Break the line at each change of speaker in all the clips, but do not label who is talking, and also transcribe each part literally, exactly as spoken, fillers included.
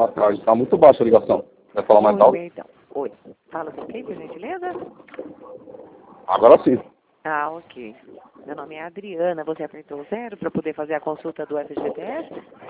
Boa tarde. Está muito baixa a ligação. Vai falar mais
Oi,
alto?
perdão. Oi. Fala com quem, por gentileza?
Agora sim.
Ah, ok. Meu nome é Adriana. Você apertou o zero para poder fazer a consulta do F G T S?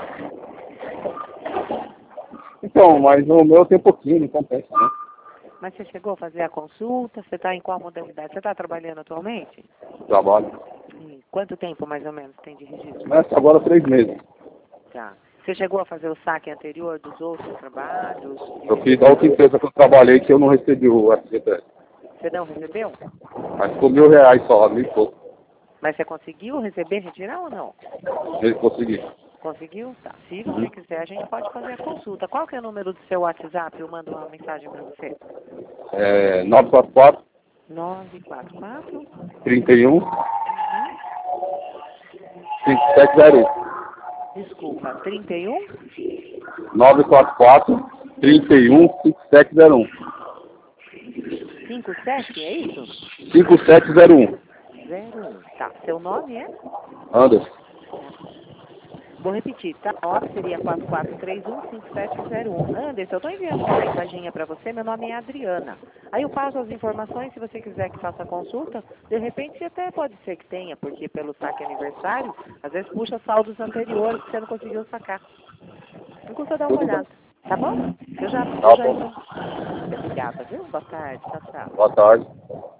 Então, mas o meu tem pouquinho, não compensa, né?
Mas você chegou a fazer a consulta? Você está em qual modalidade? Você está trabalhando atualmente?
Trabalho.
E quanto tempo, mais ou menos, tem de registro?
Começa agora três meses.
Tá. Você chegou a fazer o saque anterior dos outros trabalhos?
Eu fiz a outra empresa que eu trabalhei que eu não recebi o F G T S.
Você não recebeu?
Mas ficou mil reais só, mil e pouco.
Mas você conseguiu receber, retirar ou não?
Ele conseguiu.
Conseguiu? Tá. Se você
Uhum.
quiser, a gente pode fazer a consulta. Qual que é o número do seu WhatsApp? Eu mando uma mensagem para você.
É nove quatro quatro,
nove quatro quatro.
trinta e um,
Uhum.
cinco sete zero um.
Desculpa, trinta e um?
nove quatro quatro, trinta e um, cinco sete zero um.
cinco sete, é isso?
cinco sete zero um.
zero um. Tá. Seu nome é?
Anderson.
Tá. Vou repetir, tá? nove seria quatro quatro três um cinco sete zero um. Anderson, eu estou enviando uma mensagem para você. Meu nome é Adriana. Aí eu passo as informações, se você quiser que faça a consulta. De repente, até pode ser que tenha, porque pelo saque aniversário, às vezes puxa saldos anteriores que você não conseguiu sacar. Não custa dar uma
Tudo bem.
olhada, tá bom? Eu já, eu
Tá
já
bom.
envio. Obrigada, viu? Boa tarde. Tchau, tchau.
Boa tarde.